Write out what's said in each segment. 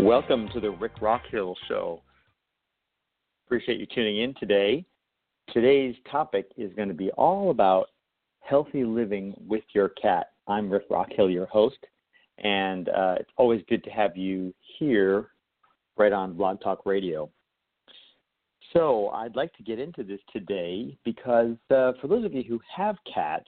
Welcome to the Rick Rockhill Show. Appreciate you tuning in today. Today's topic is going to be all about healthy living with your cat. I'm Rick Rockhill, your host, and it's always good to have you here right on Blog Talk Radio. So I'd like to get into this today because for those of you who have cats,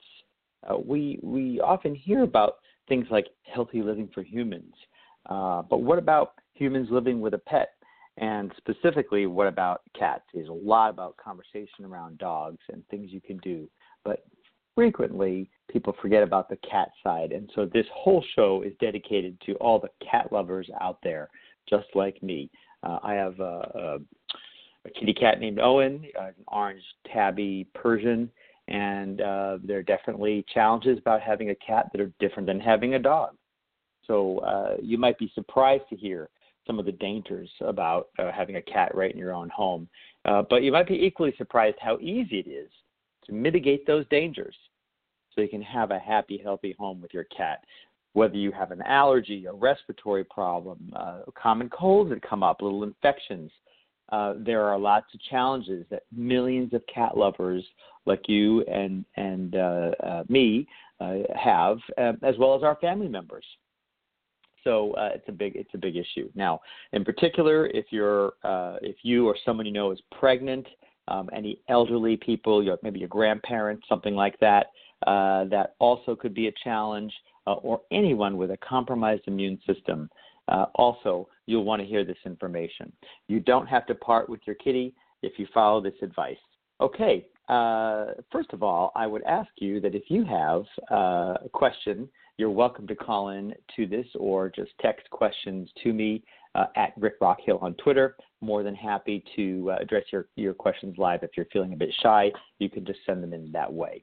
we often hear about things like healthy living for humans. But what about humans living with a pet? And specifically, what about cats? There's a lot about conversation around dogs and things you can do. But frequently, people forget about the cat side. And so this whole show is dedicated to all the cat lovers out there, just like me. I have a kitty cat named Owen, an orange tabby Persian, and there are definitely challenges about having a cat that are different than having a dog. So you might be surprised to hear some of the dangers about having a cat right in your own home. But you might be equally surprised how easy it is to mitigate those dangers so you can have a happy, healthy home with your cat. Whether you have an allergy, a respiratory problem, common colds that come up, little infections, there are lots of challenges that millions of cat lovers like you and me have, as well as our family members. So it's a big issue. Now, in particular, if you or someone you know is pregnant, any elderly people, maybe your grandparents, something like that, that also could be a challenge, or anyone with a compromised immune system. Also, you'll want to hear this information. You don't have to part with your kitty if you follow this advice. Okay, first of all, I would ask you that if you have a question, you're welcome to call in to this or just text questions to me at Rick Rockhill on Twitter. More than happy to address your questions live. If you're feeling a bit shy, you can just send them in that way.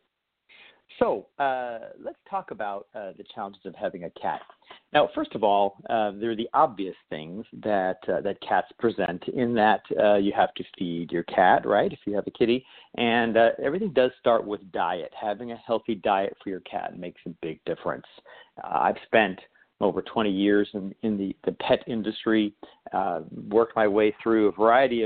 So let's talk about the challenges of having a cat. Now, first of all, there are the obvious things that cats present in that you have to feed your cat, right, if you have a kitty, and everything does start with diet. Having a healthy diet for your cat makes a big difference. I've spent over 20 years in the pet industry, worked my way through a variety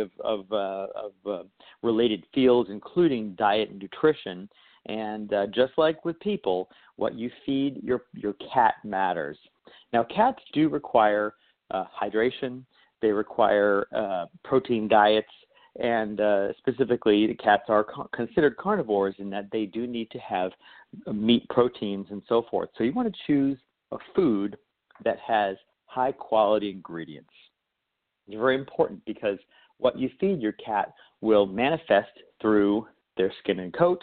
of related fields, including diet and nutrition. And just like with people, what you feed your cat matters. Now, cats do require hydration. They require protein diets. And specifically, the cats are considered carnivores in that they do need to have meat proteins and so forth. So you want to choose a food that has high-quality ingredients. It's very important because what you feed your cat will manifest through their skin and coat,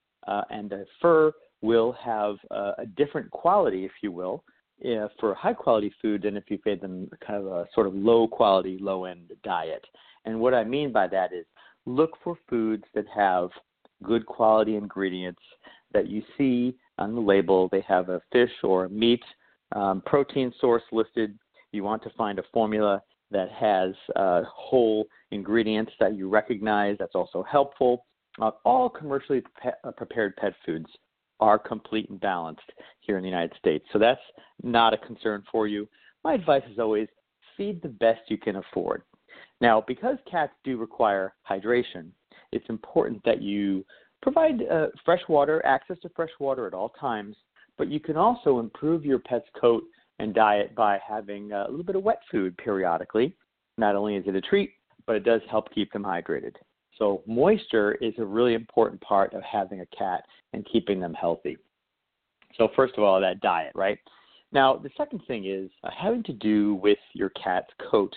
and the fur will have a different quality, if you will, for high-quality food than if you feed them kind of a sort of low-quality, low-end diet. And what I mean by that is look for foods that have good quality ingredients that you see on the label. They have a fish or a meat protein source listed. You want to find a formula that has whole ingredients that you recognize. That's also helpful. All commercially prepared pet foods are complete and balanced here in the United States. So that's not a concern for you. My advice is always feed the best you can afford. Now, because cats do require hydration, it's important that you provide fresh water, access to fresh water at all times, but you can also improve your pet's coat and diet by having a little bit of wet food periodically. Not only is it a treat, but it does help keep them hydrated. So moisture is a really important part of having a cat and keeping them healthy. So first of all, that diet, right? Now, the second thing is having to do with your cat's coat.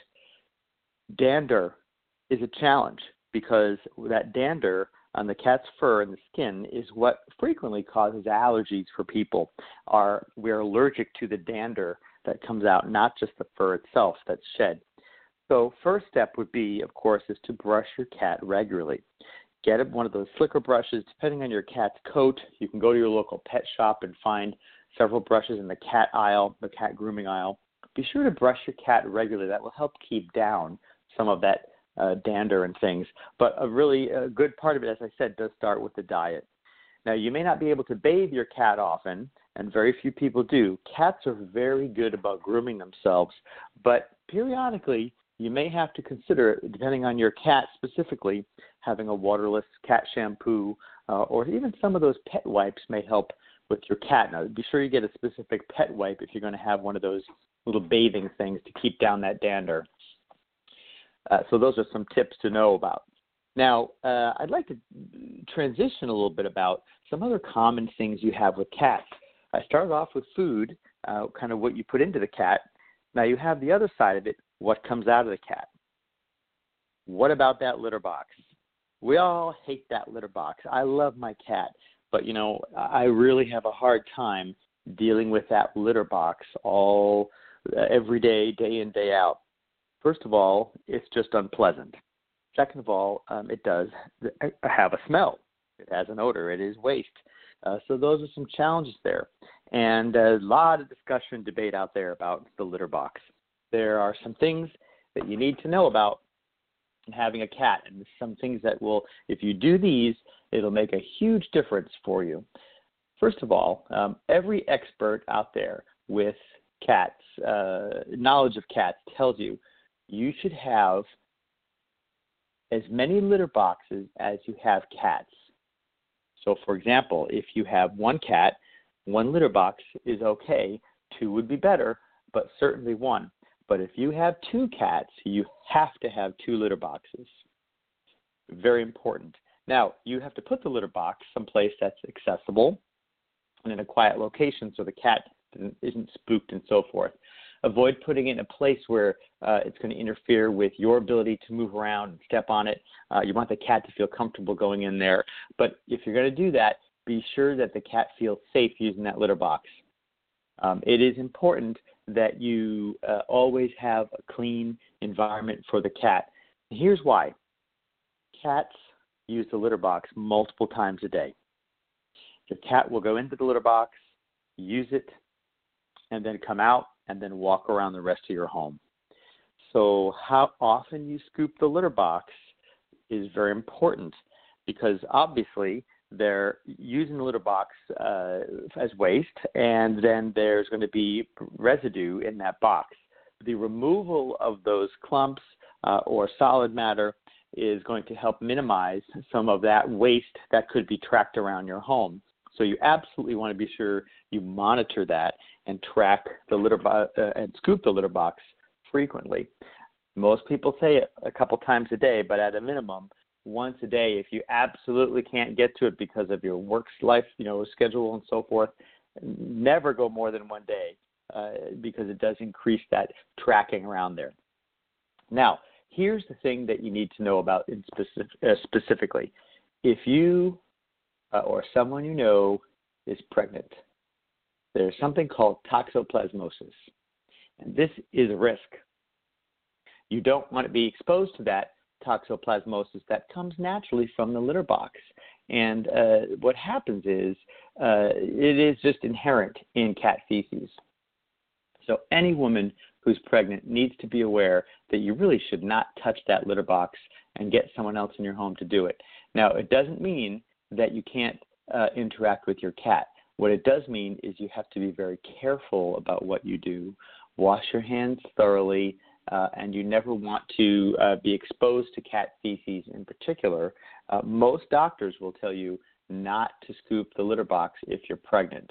Dander is a challenge because that dander on the cat's fur and the skin is what frequently causes allergies for people. We're allergic to the dander that comes out, not just the fur itself that's shed. So first step would be, of course, is to brush your cat regularly. Get one of those slicker brushes. Depending on your cat's coat, you can go to your local pet shop and find several brushes in the cat aisle, the cat grooming aisle. Be sure to brush your cat regularly. That will help keep down some of that dander and things. But a really good part of it, as I said, does start with the diet. Now, you may not be able to bathe your cat often, and very few people do. Cats are very good about grooming themselves, but periodically you may have to consider, depending on your cat specifically, having a waterless cat shampoo or even some of those pet wipes may help with your cat. Now, be sure you get a specific pet wipe if you're going to have one of those little bathing things to keep down that dander. So those are some tips to know about. Now, I'd like to transition a little bit about some other common things you have with cats. I started off with food, kind of what you put into the cat. Now you have the other side of it, what comes out of the cat. What about that litter box? We all hate that litter box. I love my cat, but I really have a hard time dealing with that litter box every day, day in, day out. First of all, it's just unpleasant. Second of all, it does have a smell. It has an odor. It is waste. So those are some challenges there. And a lot of discussion and debate out there about the litter box. There are some things that you need to know about having a cat, and some things that will, if you do these, it'll make a huge difference for you. First of all, every expert out there with cats, knowledge of cats, tells you you should have as many litter boxes as you have cats. So, for example, if you have one cat, one litter box is okay. Two would be better, but certainly one. But if you have two cats, you have to have two litter boxes. Very important. Now, you have to put the litter box someplace that's accessible and in a quiet location so the cat isn't spooked and so forth. Avoid putting it in a place where it's going to interfere with your ability to move around and step on it. You want the cat to feel comfortable going in there. But if you're going to do that, be sure that the cat feels safe using that litter box. It is important that you always have a clean environment for the cat. And here's why. Cats use the litter box multiple times a day. Your cat will go into the litter box, use it, and then come out and then walk around the rest of your home. So how often you scoop the litter box is very important, because obviously they're using the litter box as waste, and then there's going to be residue in that box. The removal of those clumps or solid matter is going to help minimize some of that waste that could be tracked around your home. So you absolutely want to be sure you monitor that and track the litter and scoop the litter box frequently. Most people say it a couple times a day, but at a minimum, once a day. If you absolutely can't get to it because of your work life, schedule and so forth, never go more than one day because it does increase that tracking around there. Now, here's the thing that you need to know about specifically. If you or someone you know is pregnant, there's something called toxoplasmosis, and this is a risk. You don't want to be exposed to that toxoplasmosis that comes naturally from the litter box. And what happens is it is just inherent in cat feces. So any woman who's pregnant needs to be aware that you really should not touch that litter box and get someone else in your home to do it. Now, it doesn't mean that you can't interact with your cat. What it does mean is you have to be very careful about what you do. Wash your hands thoroughly, and you never want to be exposed to cat feces in particular. Most doctors will tell you not to scoop the litter box if you're pregnant.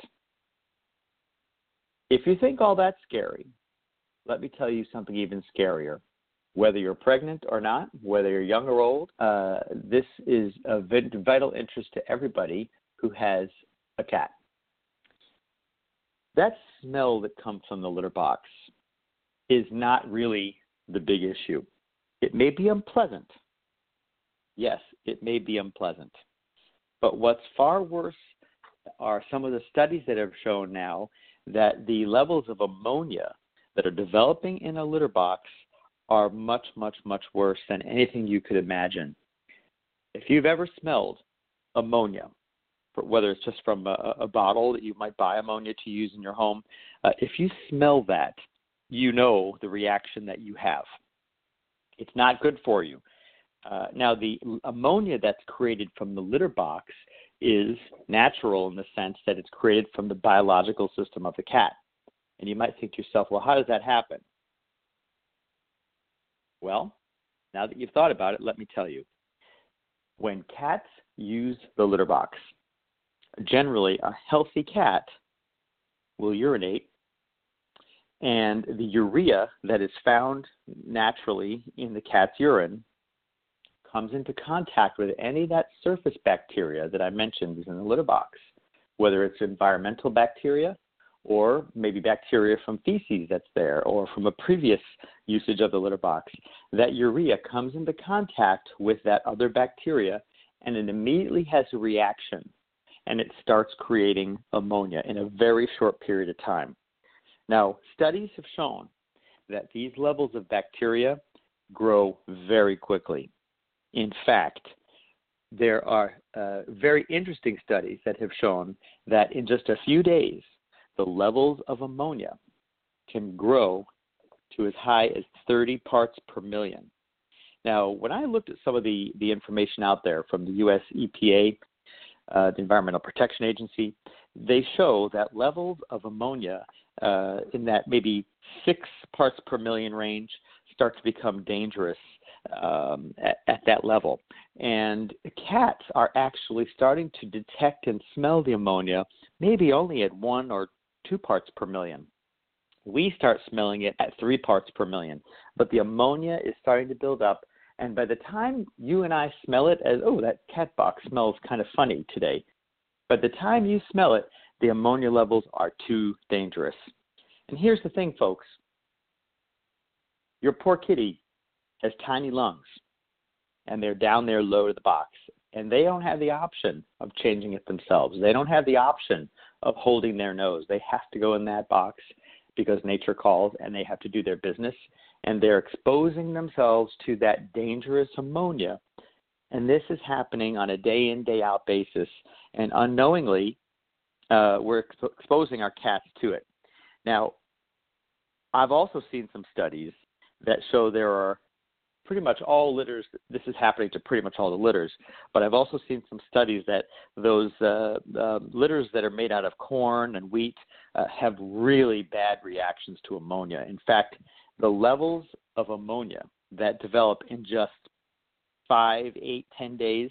If you think all that's scary, let me tell you something even scarier. Whether you're pregnant or not, whether you're young or old, this is of vital interest to everybody who has a cat. That smell that comes from the litter box is not really the big issue. It may be unpleasant. Yes, it may be unpleasant. But what's far worse are some of the studies that have shown now that the levels of ammonia that are developing in a litter box are much, much, much worse than anything you could imagine. If you've ever smelled ammonia, whether it's just from a bottle that you might buy ammonia to use in your home, if you smell that, you know the reaction that you have. It's not good for you. Now, the ammonia that's created from the litter box is natural in the sense that it's created from the biological system of the cat. And you might think to yourself, well, how does that happen? Well, now that you've thought about it, let me tell you. When cats use the litter box, generally a healthy cat will urinate, and the urea that is found naturally in the cat's urine comes into contact with any of that surface bacteria that I mentioned is in the litter box, whether it's environmental bacteria or maybe bacteria from feces that's there or from a previous usage of the litter box. That urea comes into contact with that other bacteria, and it immediately has a reaction, and it starts creating ammonia in a very short period of time. Now, studies have shown that these levels of bacteria grow very quickly. In fact, there are very interesting studies that have shown that in just a few days, the levels of ammonia can grow to as high as 30 parts per million. Now, when I looked at some of the information out there from the U.S. EPA, the Environmental Protection Agency, they show that levels of ammonia in that maybe 6 parts per million range start to become dangerous at that level. And cats are actually starting to detect and smell the ammonia maybe only at 1 or 2 parts per million. We start smelling it at 3 parts per million. But the ammonia is starting to build up, and by the time you and I smell it as, oh, that cat box smells kind of funny today, by the time you smell it, the ammonia levels are too dangerous. And here's the thing, folks. Your poor kitty has tiny lungs, and they're down there low to the box, and they don't have the option of changing it themselves. They don't have the option of holding their nose. They have to go in that box because nature calls, and they have to do their business, and they're exposing themselves to that dangerous ammonia. And this is happening on a day-in, day-out basis, and unknowingly, we're exposing our cats to it. Now, I've also seen some studies that show there are pretty much all litters, this is happening to pretty much all the litters, but I've also seen some studies that those litters that are made out of corn and wheat have really bad reactions to ammonia. In fact, the levels of ammonia that develop in just 5, 8, 10 days,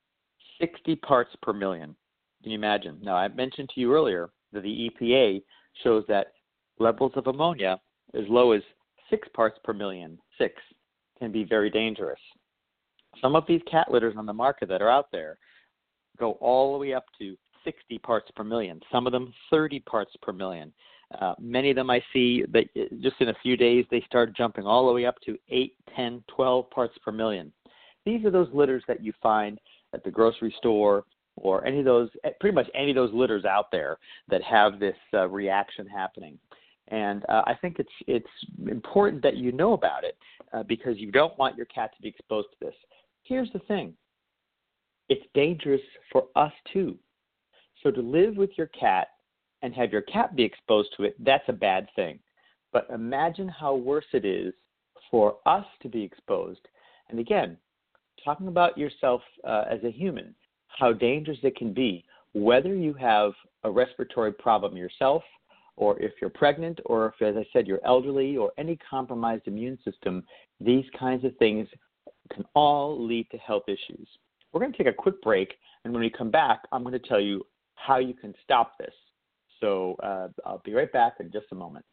60 parts per million. Can you imagine? Now, I mentioned to you earlier that the EPA shows that levels of ammonia as low as 6 parts per million, 6, can be very dangerous. Some of these cat litters on the market that are out there go all the way up to 60 parts per million, some of them 30 parts per million. Many of them I see that just in a few days they start jumping all the way up to 8, 10, 12 parts per million. These are those litters that you find at the grocery store or any of those, pretty much any of those litters out there that have this reaction happening. And I think it's important that you know about it because you don't want your cat to be exposed to this. Here's the thing. It's dangerous for us too. So to live with your cat and have your cat be exposed to it, that's a bad thing. But imagine how worse it is for us to be exposed. And again, talking about yourself as a human, how dangerous it can be, whether you have a respiratory problem yourself, or if you're pregnant, or if, as I said, you're elderly, or any compromised immune system, these kinds of things can all lead to health issues. We're going to take a quick break, and when we come back, I'm going to tell you how you can stop this. So I'll be right back in just a moment.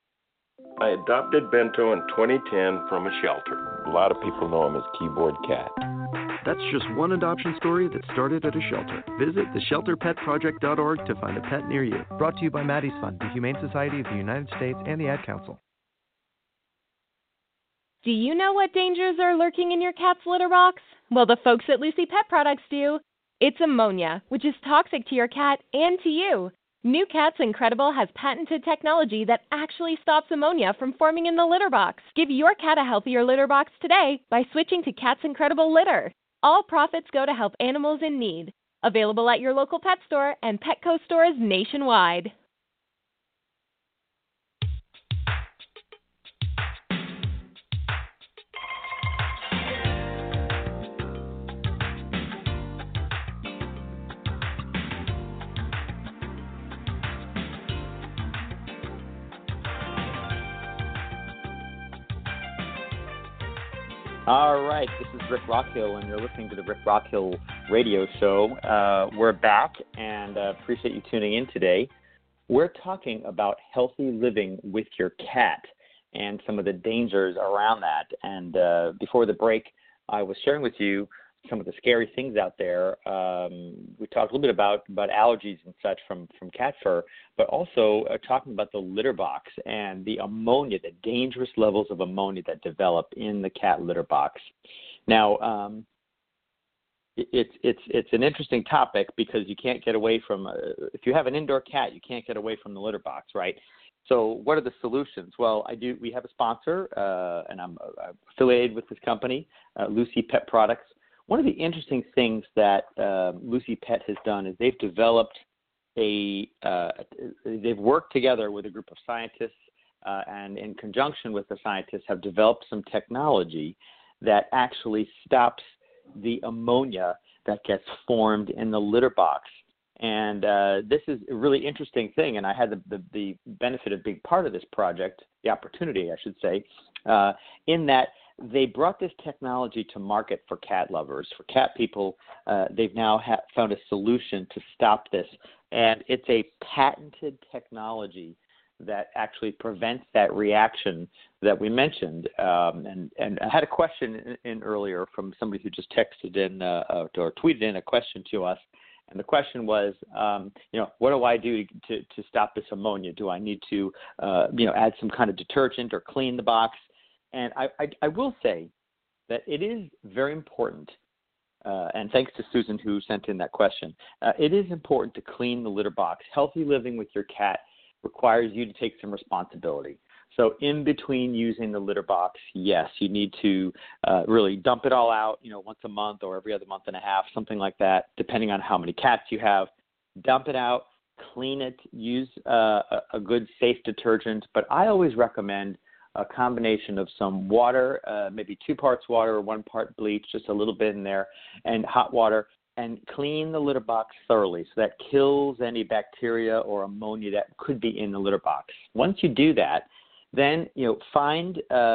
I adopted Bento in 2010 from a shelter. A lot of people know him as Keyboard Cat. That's just one adoption story that started at a shelter. Visit theshelterpetproject.org to find a pet near you. Brought to you by Maddie's Fund, the Humane Society of the United States, and the Ad Council. Do you know what dangers are lurking in your cat's litter box? Well, the folks at Lucy Pet Products do. It's ammonia, which is toxic to your cat and to you. New Cat's Incredible has patented technology that actually stops ammonia from forming in the litter box. Give your cat a healthier litter box today by switching to Cat's Incredible Litter. All profits go to help animals in need. Available at your local pet store and Petco stores nationwide. All right, this is Rick Rockhill, and you're listening to the Rick Rockhill Radio Show. We're back, and appreciate you tuning in today. We're talking about healthy living with your cat and some of the dangers around that. And before the break, I was sharing with you some of the scary things out there. We talked a little bit about allergies and such from cat fur, but also talking about the litter box and the ammonia, the dangerous levels of ammonia that develop in the cat litter box. Now, it's an interesting topic because you can't get away from, if you have an indoor cat, you can't get away from the litter box, right? So what are the solutions? Well, we have a sponsor, and I'm affiliated with this company, Lucy Pet Products. One of the interesting things that Lucy Pet has done is they've developed they've worked together with a group of scientists, and in conjunction with the scientists have developed some technology that actually stops the ammonia that gets formed in the litter box. And this is a really interesting thing, and I had the benefit of being part of this project, the opportunity, I should say, in that they brought this technology to market for cat lovers, for cat people. They've now found a solution to stop this, and it's a patented technology that actually prevents that reaction that we mentioned. And I had a question in earlier from somebody who just texted in or tweeted in a question to us. And the question was, what do I do to stop this ammonia? Do I need to, add some kind of detergent or clean the box? And I will say that it is very important, and thanks to Susan who sent in that question, it is important to clean the litter box. Healthy living with your cat requires you to take some responsibility. So in between using the litter box, yes, you need to really dump it all out, once a month or every other month and a half, something like that, depending on how many cats you have. Dump it out, clean it, use a good safe detergent. But I always recommend a combination of some water, maybe 2 parts water, 1 part bleach, just a little bit in there, and hot water, and clean the litter box thoroughly so that kills any bacteria or ammonia that could be in the litter box. Once you do that, then find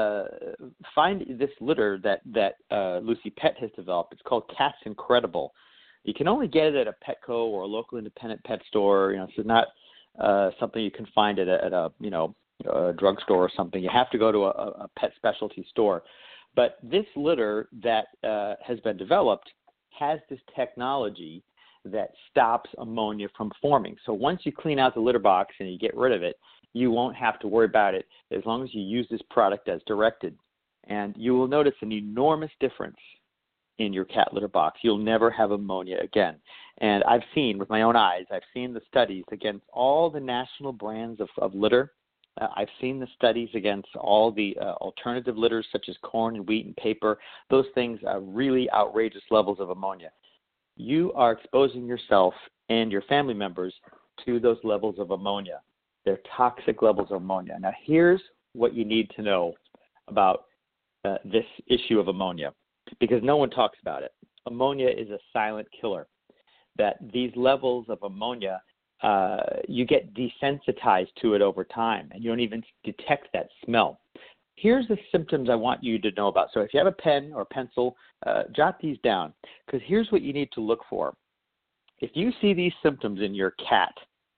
this litter that Lucy Pet has developed. It's called Cat's Incredible. You can only get it at a Petco or a local independent pet store. This is not something you can find at a drugstore or something. You have to go to a pet specialty store. But this litter that has been developed has this technology that stops ammonia from forming. So once you clean out the litter box and you get rid of it, you won't have to worry about it as long as you use this product as directed. And you will notice an enormous difference in your cat litter box. You'll never have ammonia again. And I've seen with my own eyes, I've seen the studies against all the national brands of litter. I've seen the studies against all the alternative litters such as corn and wheat and paper. Those things are really outrageous levels of ammonia. You are exposing yourself and your family members to those levels of ammonia. They're toxic levels of ammonia. Now, here's what you need to know about this issue of ammonia, because no one talks about it. Ammonia is a silent killer. That these levels of ammonia, you get desensitized to it over time, and you don't even detect that smell. Here's the symptoms I want you to know about. So if you have a pen or a pencil, jot these down, because here's what you need to look for. If you see these symptoms in your cat,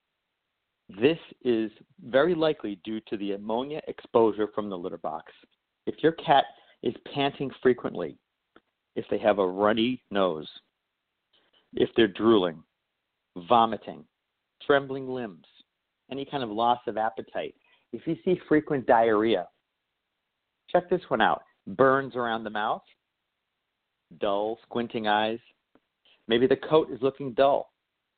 this is very likely due to the ammonia exposure from the litter box. If your cat is panting frequently, if they have a runny nose, if they're drooling, vomiting, trembling limbs, any kind of loss of appetite, if you see frequent diarrhea, check this one out. Burns around the mouth, dull, squinting eyes, maybe the coat is looking dull,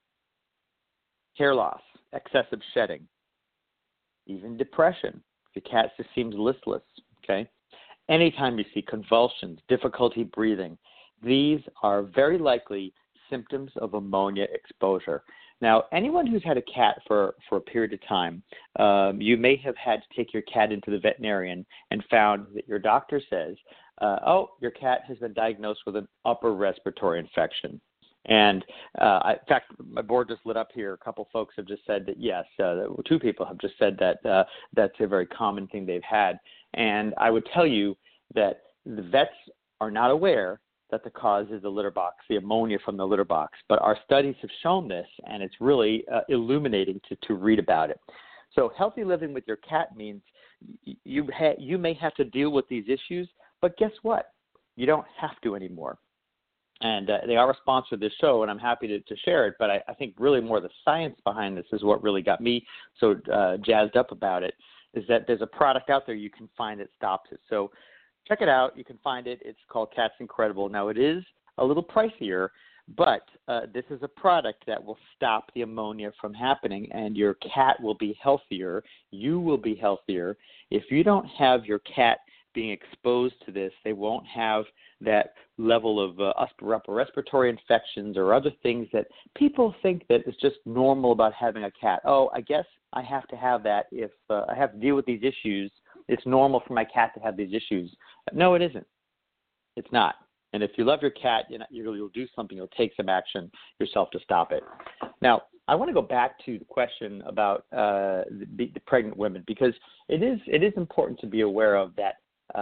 hair loss, excessive shedding, even depression. The cat just seems listless, okay? Anytime you see convulsions, difficulty breathing, these are very likely symptoms of ammonia exposure. Now, anyone who's had a cat for a period of time, you may have had to take your cat into the veterinarian and found that your doctor says, your cat has been diagnosed with an upper respiratory infection. And in fact, my board just lit up here. A couple folks have just said that, yes, 2 people have just said that that's a very common thing they've had. And I would tell you that the vets are not aware that the cause is the litter box, the ammonia from the litter box. But our studies have shown this, and it's really illuminating to read about it. So healthy living with your cat means you may have to deal with these issues, but guess what? You don't have to anymore. And they are a sponsor of this show, and I'm happy to share it. But I think really more the science behind this is what really got me so jazzed up about it, is that there's a product out there you can find that stops it. So check it out. You can find it. It's called Cat's Incredible. Now, it is a little pricier, but this is a product that will stop the ammonia from happening, and your cat will be healthier. You will be healthier. If you don't have your cat being exposed to this, they won't have that level of upper respiratory infections or other things that people think that is just normal about having a cat. Oh, I guess I have to have that if I have to deal with these issues. It's normal for my cat to have these issues. No, it isn't. It's not. And if you love your cat, you'll do something. You'll take some action yourself to stop it. Now, I want to go back to the question about the pregnant women, because it is important to be aware of that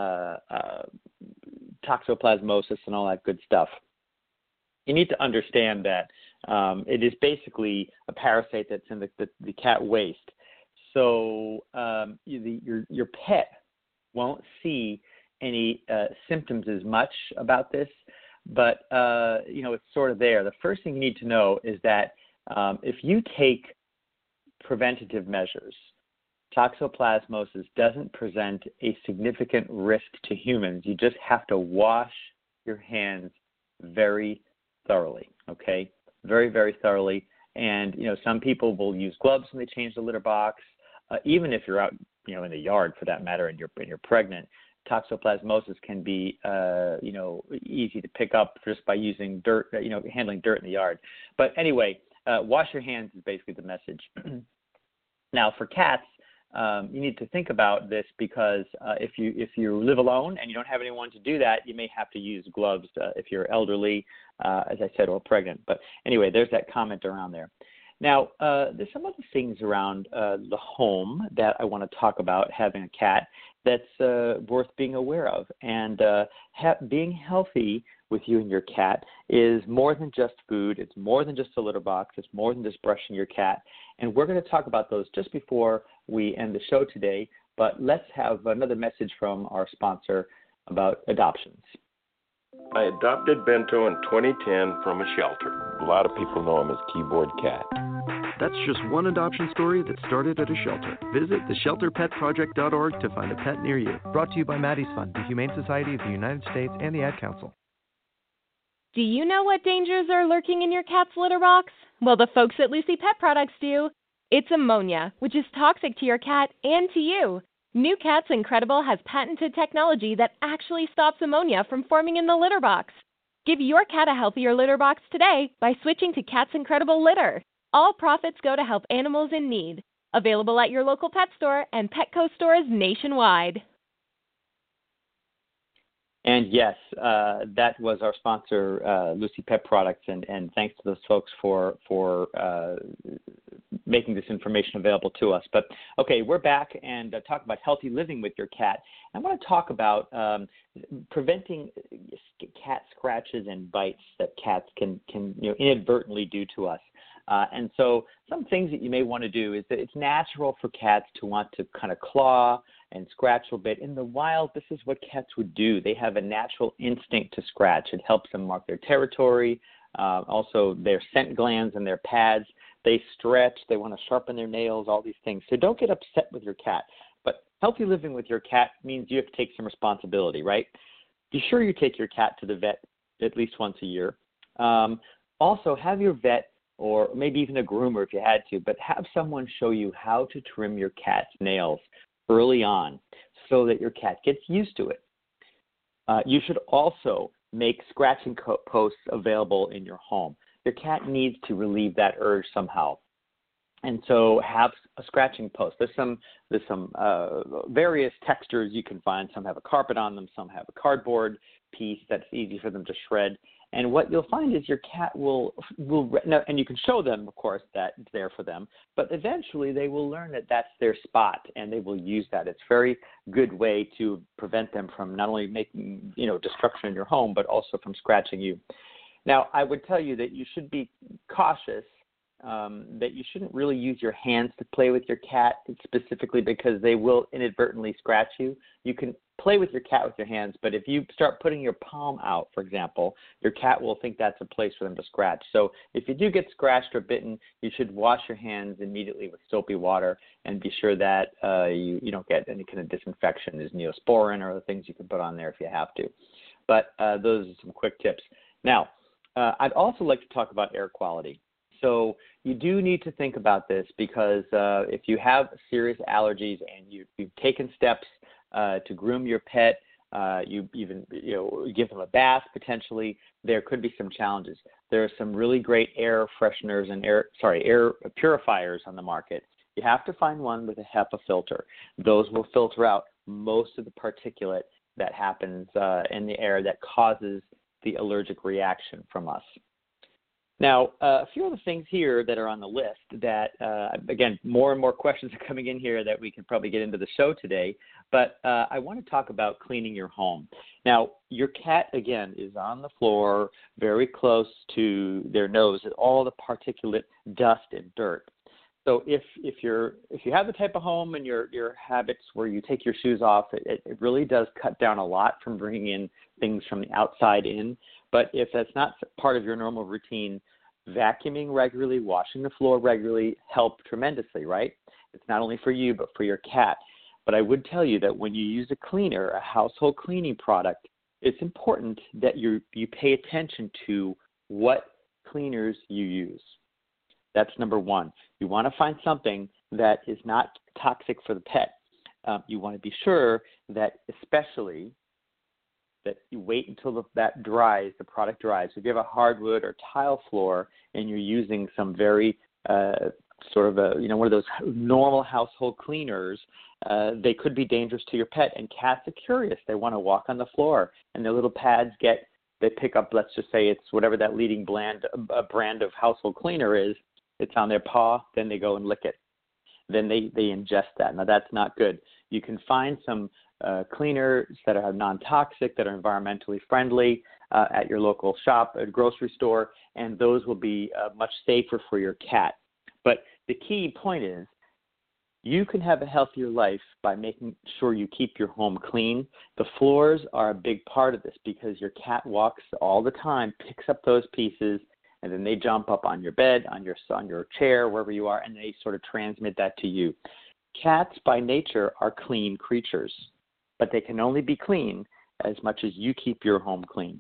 toxoplasmosis and all that good stuff. You need to understand that it is basically a parasite that's in the cat waste. So your pet won't see any symptoms as much about this, but it's sort of there. The first thing you need to know is that if you take preventative measures, toxoplasmosis doesn't present a significant risk to humans. You just have to wash your hands very thoroughly, okay? Very, very thoroughly. And, some people will use gloves when they change the litter box. Even if you're out, in the yard for that matter, and you're pregnant, toxoplasmosis can be, easy to pick up just by using dirt, handling dirt in the yard. But anyway, wash your hands is basically the message. Now, for cats, you need to think about this, because if you live alone and you don't have anyone to do that, you may have to use gloves if you're elderly, as I said, or pregnant. But anyway, there's that comment around there. Now, there's some other things around the home that I want to talk about having a cat that's worth being aware of. And being healthy with you and your cat is more than just food. It's more than just a litter box. It's more than just brushing your cat. And we're going to talk about those just before we end the show today. But let's have another message from our sponsor about adoptions. I adopted Bento in 2010 from a shelter. A lot of people know him as Keyboard Cat. That's just one adoption story that started at a shelter. Visit theshelterpetproject.org to find a pet near you. Brought to you by Maddie's Fund, the Humane Society of the United States, and the Ad Council. Do you know what dangers are lurking in your cat's litter box? Well, the folks at Lucy Pet Products do. It's ammonia, which is toxic to your cat and to you. New Cat's Incredible has patented technology that actually stops ammonia from forming in the litter box. Give your cat a healthier litter box today by switching to Cat's Incredible Litter. All profits go to help animals in need. Available at your local pet store and Petco stores nationwide. And yes, that was our sponsor, Lucy Pet Products, and thanks to those folks for making this information available to us. But okay, we're back and talk about healthy living with your cat. I want to talk about preventing cat scratches and bites that cats can inadvertently do to us. And so some things that you may want to do is that it's natural for cats to want to kind of claw and scratch a bit. In the wild, this is what cats would do. They have a natural instinct to scratch. It helps them mark their territory, also their scent glands and their pads. They stretch. They want to sharpen their nails, all these things. So don't get upset with your cat. But healthy living with your cat means you have to take some responsibility, right? Be sure you take your cat to the vet at least once a year. Also, have your vet, or maybe even a groomer if you had to, but have someone show you how to trim your cat's nails early on so that your cat gets used to it. You should also make scratching posts available in your home. Your cat needs to relieve that urge somehow. And so have a scratching post. There's some various textures you can find. Some have a carpet on them. Some have a cardboard piece that's easy for them to shred. And what you'll find is your cat will now, and you can show them, of course, that it's there for them, but eventually they will learn that that's their spot, and they will use that. It's a very good way to prevent them from not only making, destruction in your home, but also from scratching you. Now, I would tell you that you should be cautious, that you shouldn't really use your hands to play with your cat specifically because they will inadvertently scratch you. You can play with your cat with your hands, but if you start putting your palm out, for example, your cat will think that's a place for them to scratch. So if you do get scratched or bitten, you should wash your hands immediately with soapy water and be sure that you don't get any kind of disinfection. There's Neosporin or other things you can put on there if you have to. But those are some quick tips. Now, I'd also like to talk about air quality. So you do need to think about this because if you have serious allergies and you've taken steps to groom your pet, you even give them a bath potentially, there could be some challenges. There are some really great air fresheners and air purifiers on the market. You have to find one with a HEPA filter. Those will filter out most of the particulate that happens in the air that causes the allergic reaction from us. Now, a few other things here that are on the list that, again, more and more questions are coming in here that we can probably get into the show today, but I want to talk about cleaning your home. Now, your cat, again, is on the floor very close to their nose and all the particulate dust and dirt. So if you have the type of home and your habits where you take your shoes off, it really does cut down a lot from bringing in things from the outside in. But if that's not part of your normal routine, vacuuming regularly, washing the floor regularly help tremendously, right? It's not only for you, but for your cat. But I would tell you that when you use a cleaner, a household cleaning product, it's important that you pay attention to what cleaners you use. That's number one. You want to find something that is not toxic for the pet. You want to be sure that especially that you wait until that dries, the product dries. So if you have a hardwood or tile floor and you're using some very one of those normal household cleaners, they could be dangerous to your pet. And cats are curious. They want to walk on the floor, and their little pads they pick up, let's just say it's whatever that leading brand of household cleaner is. It's on their paw, then they go and lick it. Then they ingest that. Now, that's not good. You can find some cleaners that are non-toxic, that are environmentally friendly at your local shop, at a grocery store, and those will be much safer for your cat. But the key point is you can have a healthier life by making sure you keep your home clean. The floors are a big part of this because your cat walks all the time, picks up those pieces, and then they jump up on your bed, on your chair, wherever you are, and they sort of transmit that to you. Cats, by nature, are clean creatures, but they can only be clean as much as you keep your home clean.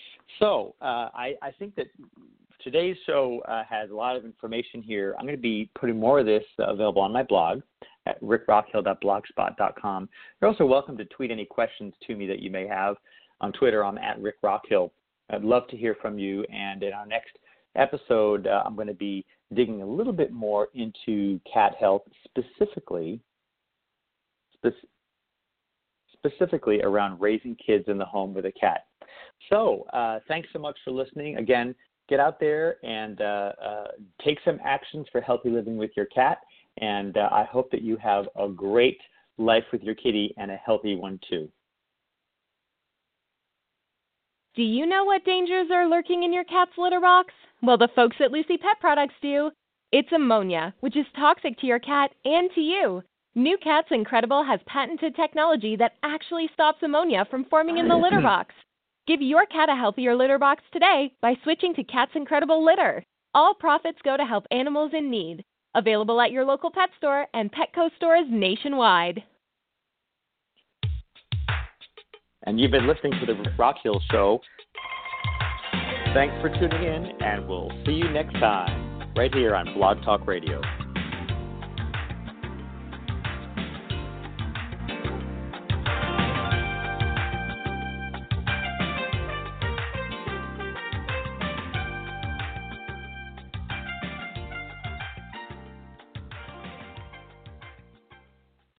So I think that today's show has a lot of information here. I'm going to be putting more of this available on my blog at rickrockhill.blogspot.com. You're also welcome to tweet any questions to me that you may have. On Twitter, I'm at rickrockhill. I'd love to hear from you, and in our next episode, I'm going to be digging a little bit more into cat health, specifically around raising kids in the home with a cat. So thanks so much for listening. Again, get out there and take some actions for healthy living with your cat, and I hope that you have a great life with your kitty and a healthy one too. Do you know what dangers are lurking in your cat's litter box? Well, the folks at Lucy Pet Products do. It's ammonia, which is toxic to your cat and to you. New Cat's Incredible has patented technology that actually stops ammonia from forming in the litter box. Give your cat a healthier litter box today by switching to Cat's Incredible Litter. All profits go to help animals in need. Available at your local pet store and Petco stores nationwide. And you've been listening to the Rick Rockhill Show. Thanks for tuning in, and we'll see you next time right here on Blog Talk Radio.